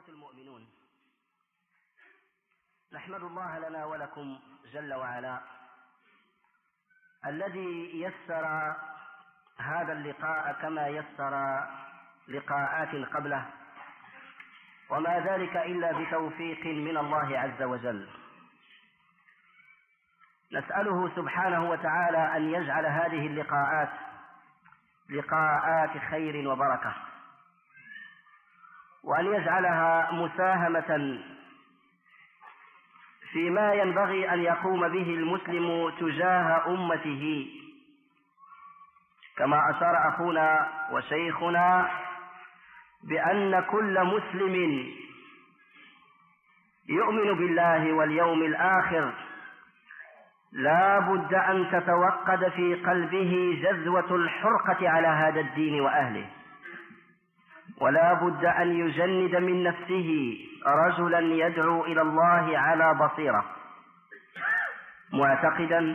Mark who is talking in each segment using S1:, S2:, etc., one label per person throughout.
S1: إخوة المؤمنون، نحمد الله لنا ولكم جل وعلا الذي يسر هذا اللقاء كما يسر لقاءات قبله، وما ذلك إلا بتوفيق من الله عز وجل. نسأله سبحانه وتعالى أن يجعل هذه اللقاءات لقاءات خير وبركة، وأن يجعلها مساهمة فيما ينبغي أن يقوم به المسلم تجاه أمته، كما أشار أخونا وشيخنا بأن كل مسلم يؤمن بالله واليوم الآخر لا بد أن تتوقد في قلبه جذوة الحرقة على هذا الدين وأهله، ولا بد أن يجند من نفسه رجلا يدعو إلى الله على بصيرة، معتقدا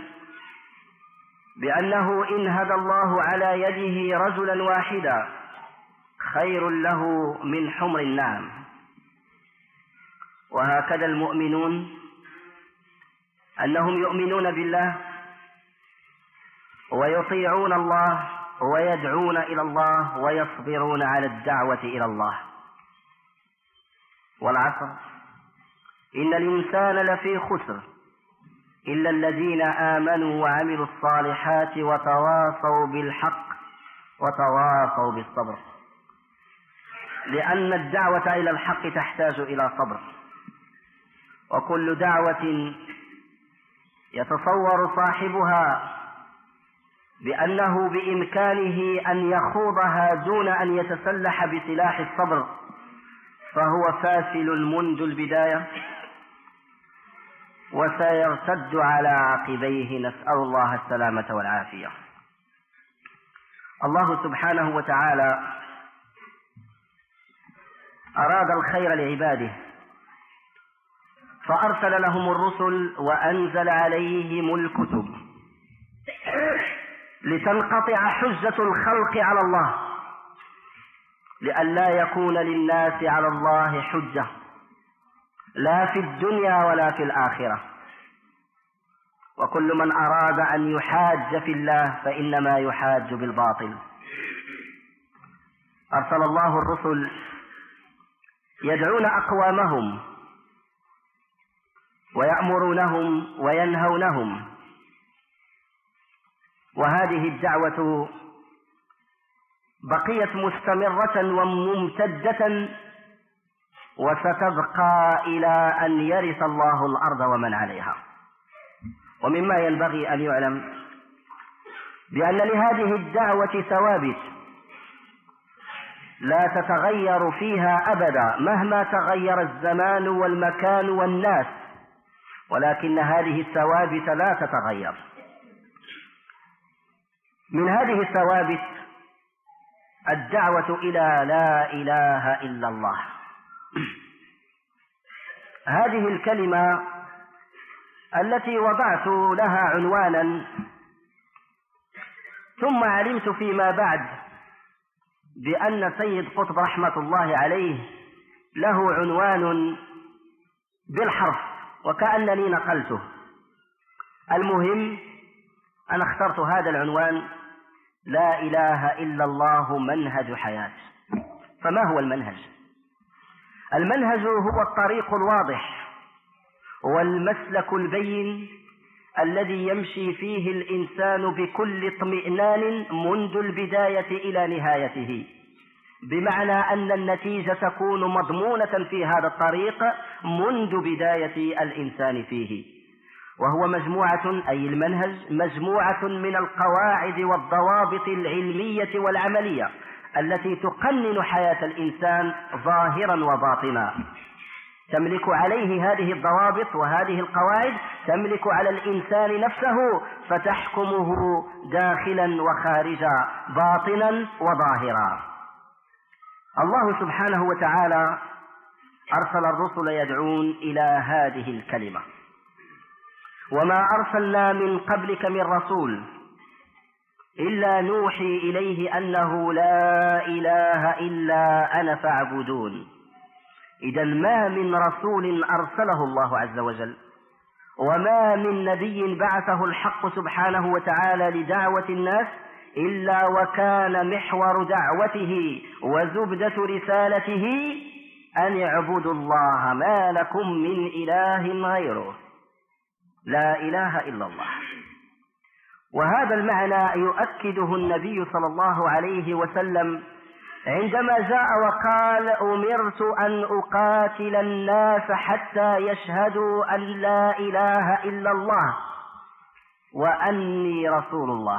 S1: بأنه إن هدى الله على يده رجلا واحدا خير له من حمر النعم. وهكذا المؤمنون أنهم يؤمنون بالله ويطيعون الله ويدعون إلى الله ويصبرون على الدعوة إلى الله. والعصر إن الإنسان لفي خسر إلا الذين آمنوا وعملوا الصالحات وتواصوا بالحق وتواصوا بالصبر، لأن الدعوة إلى الحق تحتاج إلى صبر، وكل دعوة يتصور صاحبها بأنه بإمكانه أن يخوضها دون أن يتسلح بسلاح الصبر فهو فاشل منذ البداية وسيرتد على عقبيه، نسأل الله السلامة والعافية. الله سبحانه وتعالى أراد الخير لعباده فأرسل لهم الرسل وأنزل عليهم الكتب لتنقطع حجة الخلق على الله، لئلا يكون للناس على الله حجة لا في الدنيا ولا في الآخرة. وكل من أراد أن يحاج في الله فإنما يحاج بالباطل. أرسل الله الرسل يدعون أقوامهم ويأمرونهم وينهونهم، وهذه الدعوة بقيت مستمرة وممتدة وستبقى إلى أن يرث الله الأرض ومن عليها. ومما ينبغي أن يعلم بأن لهذه الدعوة ثوابت لا تتغير فيها أبدا مهما تغير الزمان والمكان والناس، ولكن هذه الثوابت لا تتغير. من هذه الثوابت الدعوة إلى لا إله إلا الله. هذه الكلمة التي وضعت لها عنوانا ثم علمت فيما بعد بأن سيد قطب رحمة الله عليه له عنوان بالحرف وكأنني نقلته. المهم أنا اخترت هذا العنوان: لا إله إلا الله منهج حياة. فما هو المنهج؟ المنهج هو الطريق الواضح والمسلك البين الذي يمشي فيه الإنسان بكل اطمئنان منذ البداية إلى نهايته، بمعنى أن النتيجة تكون مضمونة في هذا الطريق منذ بداية الإنسان فيه. وهو مجموعة، أي المنهج، مجموعة من القواعد والضوابط العلمية والعملية التي تقنن حياة الإنسان ظاهرا وباطنا. تملك عليه هذه الضوابط وهذه القواعد، تملك على الإنسان نفسه فتحكمه داخلا وخارجا، باطنا وظاهرا. الله سبحانه وتعالى أرسل الرسل يدعون إلى هذه الكلمة. وما أرسلنا من قبلك من رسول إلا نوحي إليه أنه لا إله إلا أنا فاعبدون. إذا ما من رسول أرسله الله عز وجل وما من نبي بعثه الحق سبحانه وتعالى لدعوة الناس إلا وكان محور دعوته وزبدة رسالته أن اعبدوا الله ما لكم من إله غيره، لا إله إلا الله. وهذا المعنى يؤكده النبي صلى الله عليه وسلم عندما جاء وقال: أمرت أن أقاتل الناس حتى يشهدوا أن لا إله إلا الله وأني رسول الله.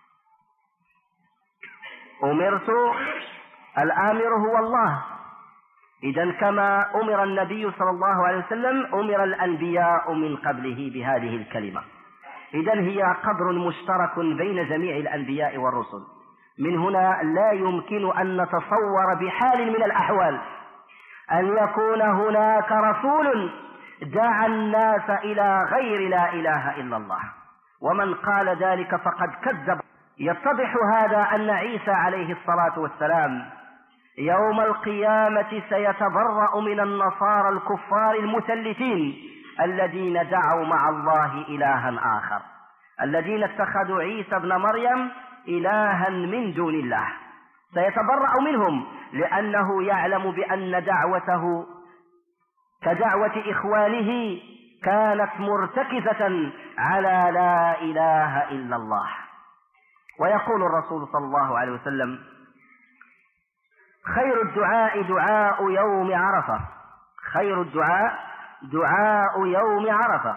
S1: أمرت، الآمر هو الله. إذن كما أمر النبي صلى الله عليه وسلم أمر الأنبياء من قبله بهذه الكلمة. إذن هي قدر مشترك بين جميع الأنبياء والرسل. من هنا لا يمكن أن نتصور بحال من الأحوال أن يكون هناك رسول دعا الناس إلى غير لا إله إلا الله، ومن قال ذلك فقد كذب. يتضح هذا أن عيسى عليه الصلاة والسلام يوم القيامة سيتبرأ من النصارى الكفار المثلثين الذين دعوا مع الله إلها آخر، الذين اتخذوا عيسى ابن مريم إلها من دون الله. سيتبرأ منهم لأنه يعلم بأن دعوته كدعوة إخوانه كانت مرتكزة على لا إله إلا الله. ويقول الرسول صلى الله عليه وسلم: خير الدعاء دعاء يوم عرفة، خير الدعاء دعاء يوم عرفة،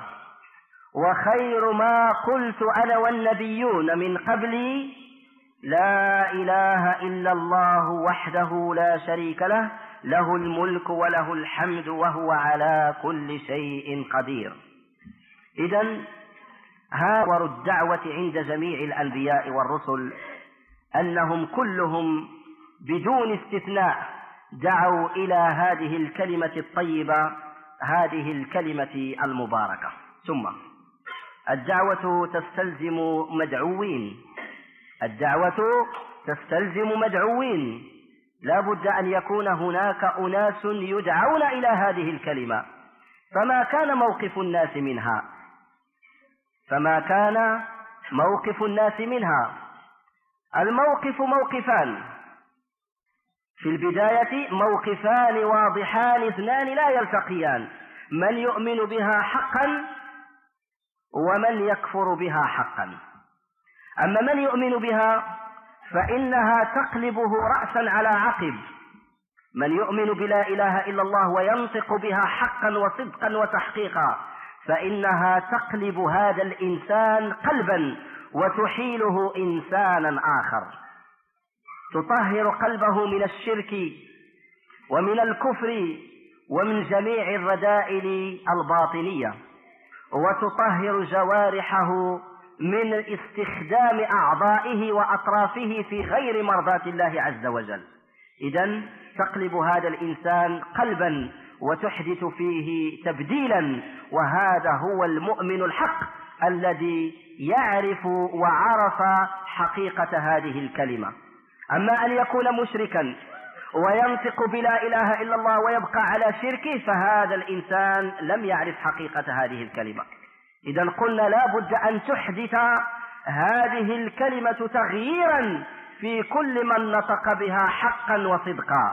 S1: وخير ما قلت أنا والنبيون من قبلي لا إله إلا الله وحده لا شريك له، له الملك وله الحمد وهو على كل شيء قدير. إذن هاور الدعوة عند جميع الأنبياء والرسل أنهم كلهم بدون استثناء دعوا إلى هذه الكلمة الطيبة، هذه الكلمة المباركة. ثم الدعوة تستلزم مدعوين، الدعوة تستلزم مدعوين، لا بد أن يكون هناك أناس يدعون إلى هذه الكلمة. فما كان موقف الناس منها؟ فما كان موقف الناس منها؟ الموقف موقفان. في البداية موقفان واضحان اثنان لا يلتقيان: من يؤمن بها حقا ومن يكفر بها حقا. أما من يؤمن بها فإنها تقلبه رأسا على عقب. من يؤمن بلا إله إلا الله وينطق بها حقا وصدقا وتحقيقا فإنها تقلب هذا الإنسان قلبا وتحيله إنسانا آخر، تطهر قلبه من الشرك ومن الكفر ومن جميع الرذائل الباطنية، وتطهر جوارحه من استخدام أعضائه وأطرافه في غير مرضاة الله عز وجل. إذن تقلب هذا الإنسان قلبا وتحدث فيه تبديلا، وهذا هو المؤمن الحق الذي يعرف وعرف حقيقة هذه الكلمة. أما أن يكون مشركا وينطق بلا إله إلا الله ويبقى على شركه فهذا الإنسان لم يعرف حقيقة هذه الكلمة. إذن قلنا لا بد أن تحدث هذه الكلمة تغييرا في كل من نطق بها حقا وصدقا.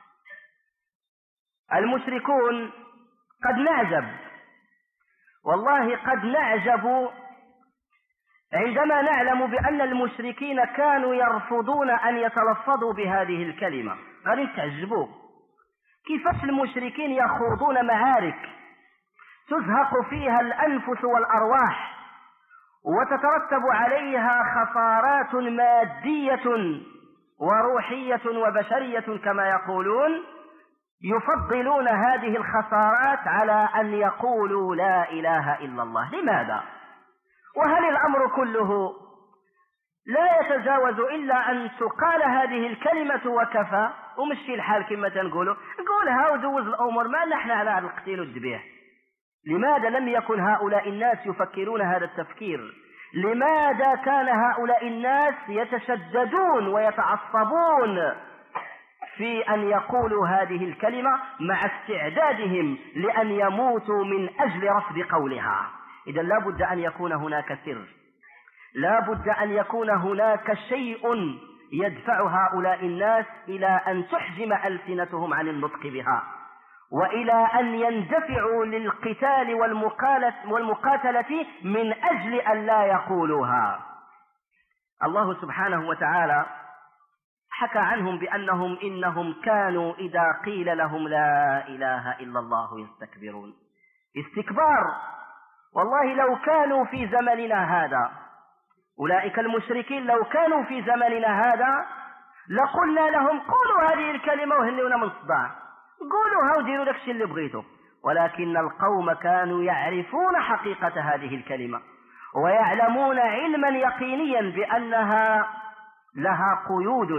S1: المشركون قد نعجب، والله قد نعجب عندما نعلم بأن المشركين كانوا يرفضون أن يتلفظوا بهذه الكلمة. قد نتعجبوا كيفاش المشركين يخوضون معارك تزهق فيها الأنفس والأرواح وتترتب عليها خسارات مادية وروحية وبشرية كما يقولون، يفضلون هذه الخسارات على أن يقولوا لا إله إلا الله. لماذا؟ وهل الأمر كله لا يتجاوز إلا أن تقال هذه الكلمة وكفى ومشي الحال كما تنقولوا؟ نقولها ودوز الأمور، ما نحن على القتيل والذبيح. لماذا لم يكن هؤلاء الناس يفكرون هذا التفكير؟ لماذا كان هؤلاء الناس يتشددون ويتعصبون في أن يقولوا هذه الكلمة مع استعدادهم لأن يموتوا من أجل رفض قولها. إذن لا بد أن يكون هناك سر، لا بد أن يكون هناك شيء يدفع هؤلاء الناس إلى أن تحجم ألسنتهم عن النطق بها، وإلى أن يندفعوا للقتال والمقاتلة من أجل أن لا يقولوها. الله سبحانه وتعالى حكى عنهم بأنهم إنهم كانوا إذا قيل لهم لا إله إلا الله يستكبرون. استكبار. والله لو كانوا في زمننا هذا، أولئك المشركين لو كانوا في زمننا هذا لقلنا لهم قولوا هذه الكلمة وهنونا من صداع، قولوها وديروا لك الشيء اللي بغيتوا. ولكن القوم كانوا يعرفون حقيقة هذه الكلمة ويعلمون علما يقينيا بأنها لها قيود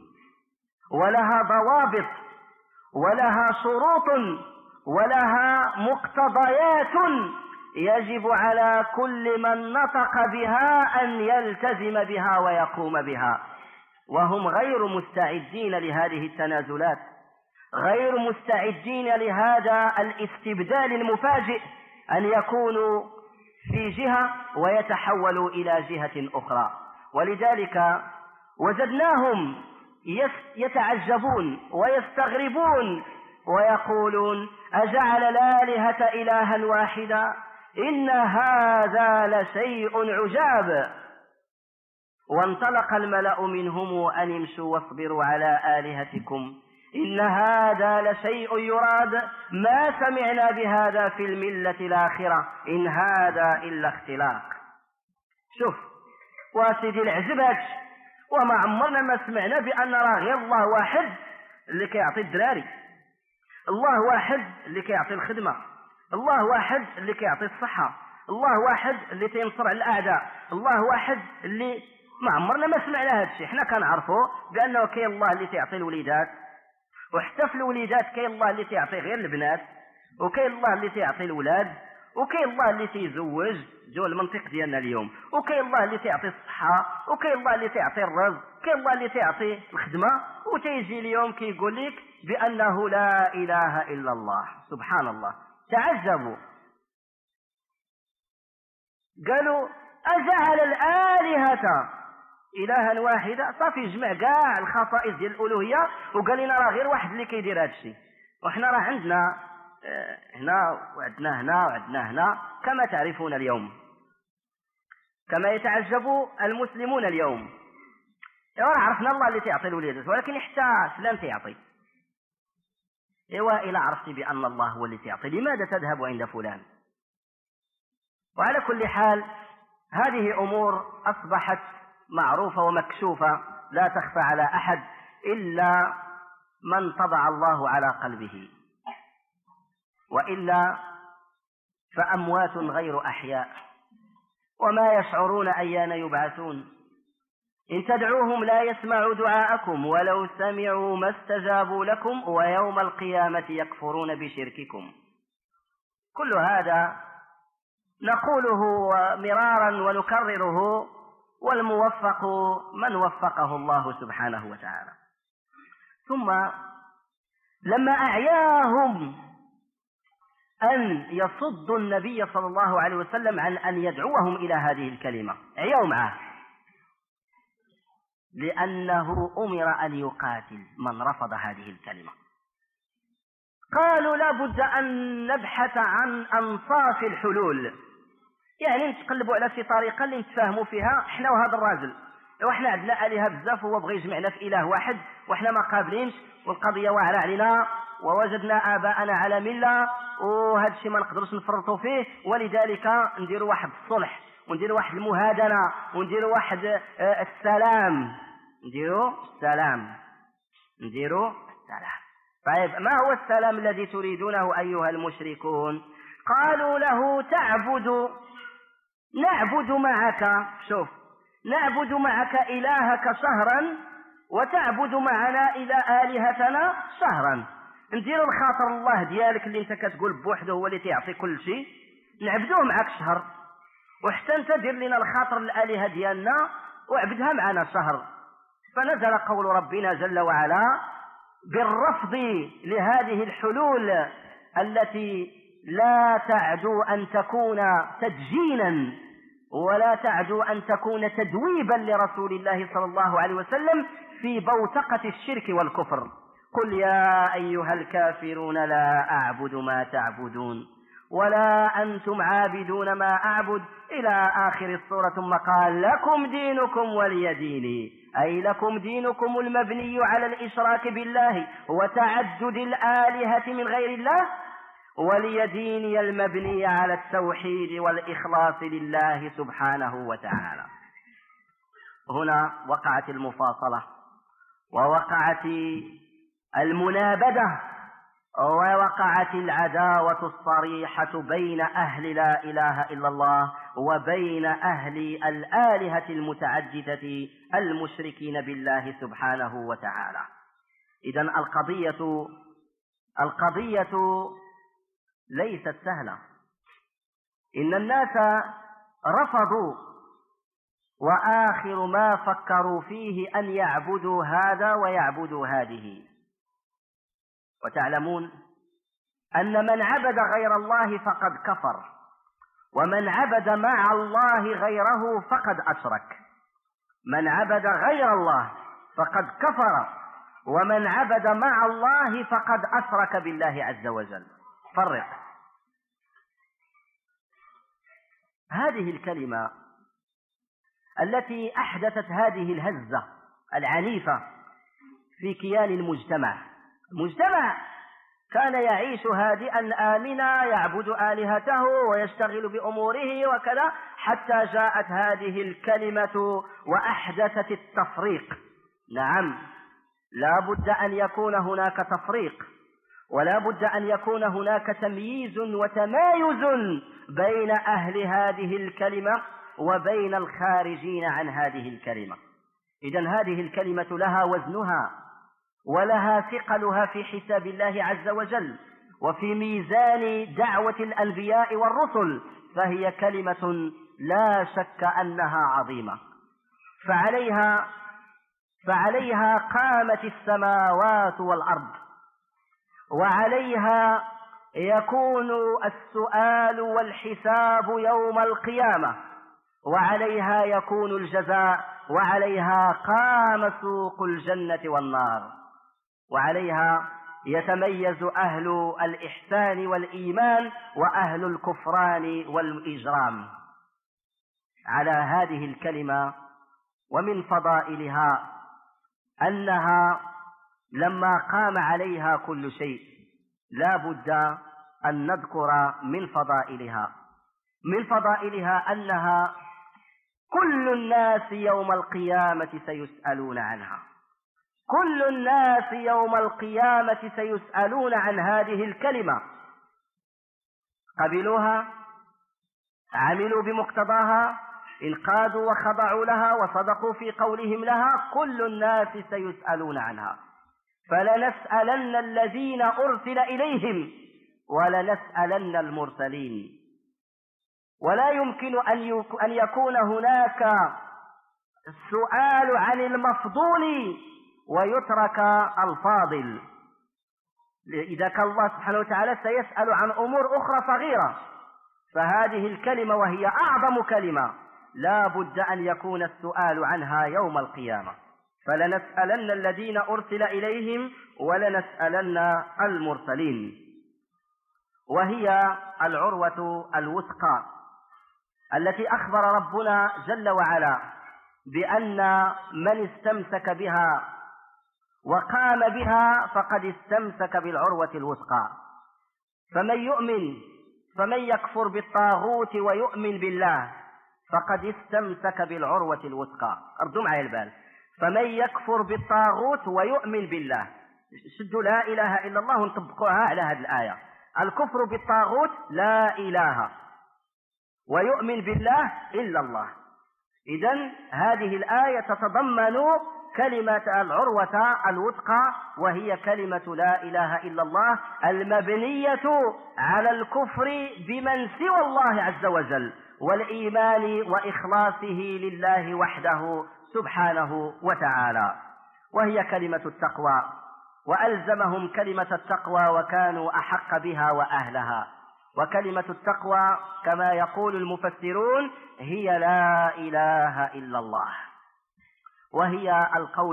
S1: ولها ضوابط ولها شروط ولها مقتضيات يجب على كل من نطق بها أن يلتزم بها ويقوم بها، وهم غير مستعدين لهذه التنازلات، غير مستعدين لهذا الاستبدال المفاجئ أن يكونوا في جهة ويتحولوا إلى جهة أخرى. ولذلك وجدناهم يتعجبون ويستغربون ويقولون أجعل الآلهة إلها واحدا إن هذا لشيء عجاب. وانطلق الملأ منهم أن امشوا واصبروا على آلهتكم إن هذا لشيء يراد ما سمعنا بهذا في الملة الآخرة إن هذا إلا اختلاق. شوف واسيدي العجبات، وما عمرنا ما سمعنا بأن راه غير الله واحد اللي كيعطي الدراري، الله واحد اللي كيعطي الخدمة، الله واحد اللي كيعطي الصحة، الله واحد اللي تينصر على الأعداء، الله واحد اللي ما عمرنا ما سمعنا هذا الشيء. احنا كنعرفوا بأنه كاين الله اللي تعطي الوليدات، وحتى في الوليدات كاين الله اللي تعطي غير البنات، وكاين الله اللي تعطي الولاد، وكاين الله اللي تيزوج جو المنطق ديالنا اليوم، وكاين الله اللي تعطي الصحة، وكاين الله اللي تعطي الرزق، كاين الله اللي تعطي الخدمة. وتيجي اليوم كيقول لك بأنه لا إله إلا الله. سبحان الله. تعجبوا قالوا أجعل الآلهة إلها واحدا. صافي جمع كاع الخصائص ديال الألوهية وقال لنا راه غير واحد اللي كيدير هذا الشيء، وحنا راه عندنا هنا وعندنا هنا وعندنا هنا كما تعرفون اليوم، كما يتعجب المسلمون اليوم. ايوا عرفنا الله اللي تعطي الوليدات، ولكن حتى فلان تعطي. ايوا إلا عرفتي بأن الله هو اللي تعطي لماذا تذهب عند فلان؟ وعلى كل حال هذه أمور أصبحت معروفة ومكشوفة لا تخفى على أحد إلا من طبع الله على قلبه، وإلا فأموات غير أحياء وما يشعرون أيان يبعثون. إن تدعوهم لا يسمعوا دعاءكم ولو سمعوا ما استجابوا لكم ويوم القيامة يكفرون بشرككم. كل هذا نقوله مرارا ونكرره، والموفق من وفقه الله سبحانه وتعالى. ثم لما أعياهم أن يصدوا النبي صلى الله عليه وسلم عن أن يدعوهم إلى هذه الكلمة، عيوا معه، لأنه أمر أن يقاتل من رفض هذه الكلمة. قالوا لا بد أن نبحث عن أنصاف الحلول، يعني نتقلبوا على شي طريقة اللي نتفاهموا فيها احنا وهذا الراجل. وإحنا عندنا آلهة بزاف وهو بغى يجمعنا في إله واحد وإحنا ما قابلينش، والقضية واعرة علينا ووجدنا آباءنا على ملة، وهذا الشيء ما نقدرش نفرطوا فيه، ولذلك نديروا واحد الصلح ونديروا واحد المهادنة ونديروا واحد السلام، نديروا السلام. طيب ما هو السلام الذي تريدونه أيها المشركون؟ قالوا له نعبد معك، شوف، نعبد معك إلهك شهرا وتعبد معنا إلى آلهتنا شهرا. ندير الخاطر الله ديالك اللي انت كتقول بوحده هو اللي تعطي كل شيء، نعبدوه معك شهر، وحتى انت دير لنا الخاطر الآلهة ديالنا وعبدها معنا شهر. فنزل قول ربنا جل وعلا بالرفض لهذه الحلول التي لا تعدو أن تكون تدجينا ولا تعدو أن تكون تدويبا لرسول الله صلى الله عليه وسلم في بوتقة الشرك والكفر. قل يا أيها الكافرون لا أعبد ما تعبدون ولا أنتم عابدون ما أعبد إلى آخر السورة، ثم قال لكم دينكم ولي ديني، أي لكم دينكم المبني على الإشراك بالله وتعدد الآلهة من غير الله، ولي ديني المبني على التوحيد والإخلاص لله سبحانه وتعالى. هنا وقعت المفاصلة ووقعت المنابذة ووقعت العداوة الصريحة بين أهل لا إله إلا الله وبين أهل الآلهة المتعددة المشركين بالله سبحانه وتعالى. إذن القضية ليست سهلة. إن الناس رفضوا وآخر ما فكروا فيه أن يعبدوا هذا ويعبدوا هذه. وتعلمون أن من عبد غير الله فقد كفر، ومن عبد مع الله غيره فقد أشرك. من عبد غير الله فقد كفر، ومن عبد مع الله فقد أشرك بالله عز وجل. فرق. هذه الكلمة التي أحدثت هذه الهزة العنيفة في كيان المجتمع كان يعيش هادئا آمنا يعبد آلهته ويشتغل بأموره وكذا، حتى جاءت هذه الكلمة وأحدثت التفريق. نعم، لا بد أن يكون هناك تفريق، ولا بد أن يكون هناك تمييز وتمايز بين أهل هذه الكلمة وبين الخارجين عن هذه الكلمة. إذن هذه الكلمة لها وزنها ولها ثقلها في حساب الله عز وجل وفي ميزان دعوة الأنبياء والرسل، فهي كلمة لا شك أنها عظيمة. فعليها قامت السماوات والأرض، وعليها يكون السؤال والحساب يوم القيامة، وعليها يكون الجزاء، وعليها قام سوق الجنة والنار، وعليها يتميز أهل الإحسان والإيمان وأهل الكفران والإجرام. على هذه الكلمة ومن فضائلها أنها لما قام عليها كل شيء لا بد أن نذكر من فضائلها أنها كل الناس يوم القيامة سيسألون عنها. كل الناس يوم القيامة سيسألون عن هذه الكلمة. قبلوها، عملوا بمقتضاها، انقادوا وخضعوا لها وصدقوا في قولهم لها، كل الناس سيسألون عنها. فلنسألن الذين أرسل إليهم ولنسألن المرسلين. ولا يمكن أن يكون هناك السؤال عن المفضول ويترك الفاضل. إذا كان الله سبحانه وتعالى سيسأل عن أمور أخرى صغيرة، فهذه الكلمة وهي أعظم كلمة لا بد أن يكون السؤال عنها يوم القيامة. فلنسألن الذين أرسل إليهم ولنسألن المرسلين. وهي العروة الوثقى التي أخبر ربنا جل وعلا بأن من استمسك بها وقام بها فقد استمسك بالعروة الوثقى. فمن يكفر بالطاغوت ويؤمن بالله فقد استمسك بالعروة الوثقى. أردوا معي البال. فمن يكفر بالطاغوت ويؤمن بالله، شدوا لا إله إلا الله ونطبقوها على هذه الآية. الكفر بالطاغوت لا إله، ويؤمن بالله إلا الله. إذن هذه الآية تتضمن كلمة العروة الوثقى، وهي كلمة لا إله إلا الله المبنية على الكفر بمن سوى الله عز وجل والإيمان وإخلاصه لله وحده سبحانه وتعالى. وهي كلمة التقوى، وألزمهم كلمة التقوى وكانوا أحق بها وأهلها. وكلمة التقوى كما يقول المفسرون هي لا إله إلا الله، وهي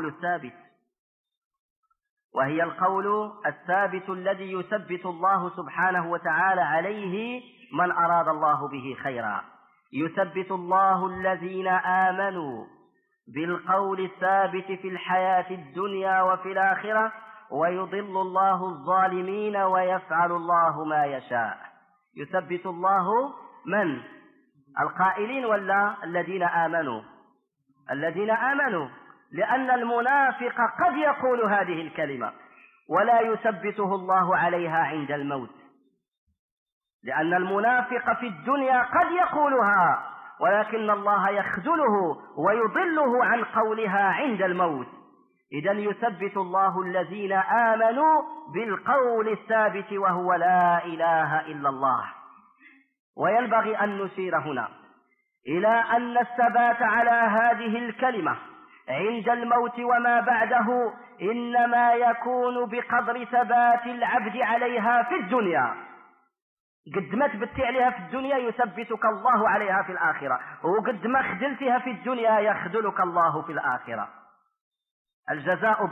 S1: القول الثابت الذي يثبت الله سبحانه وتعالى عليه من أراد الله به خيرا. يثبت الله الذين آمنوا بالقول الثابت في الحياة الدنيا وفي الآخرة، ويضل الله الظالمين ويفعل الله ما يشاء. يثبت الله من؟ القائلين ولا الذين آمنوا؟ الذين آمنوا، لأن المنافق قد يقول هذه الكلمة ولا يثبته الله عليها عند الموت، لأن المنافق في الدنيا قد يقولها ولكن الله يخذله ويضله عن قولها عند الموت. إذن يثبت الله الذين آمنوا بالقول الثابت وهو لا إله إلا الله. وينبغي أن نشير هنا إلى أن الثبات على هذه الكلمة عند الموت وما بعده إنما يكون بقدر ثبات العبد عليها في الدنيا. قد ما تبتي عليها في الدنيا يثبتك الله عليها في الآخرة، وقد ما خذلتها في الدنيا يخذلك الله في الآخرة. الجزاء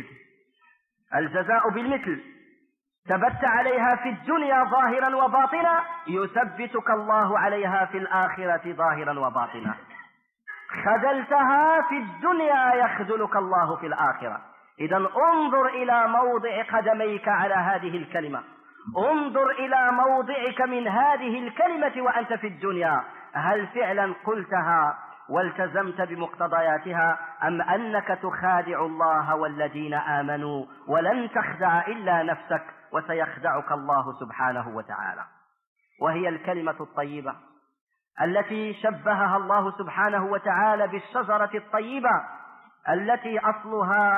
S1: بالمثل. ثبت عليها في الدنيا ظاهرا وباطنا يثبتك الله عليها في الآخرة ظاهرا وباطنا. خذلتها في الدنيا يخذلك الله في الآخرة. إذن انظر إلى موضع قدميك على هذه الكلمة، انظر إلى موضعك من هذه الكلمة وأنت في الدنيا، هل فعلا قلتها والتزمت بمقتضياتها أم أنك تخادع الله والذين آمنوا ولن تخدع إلا نفسك وسيخدعك الله سبحانه وتعالى. وهي الكلمة الطيبة التي شبهها الله سبحانه وتعالى بالشجرة الطيبة التي أصلها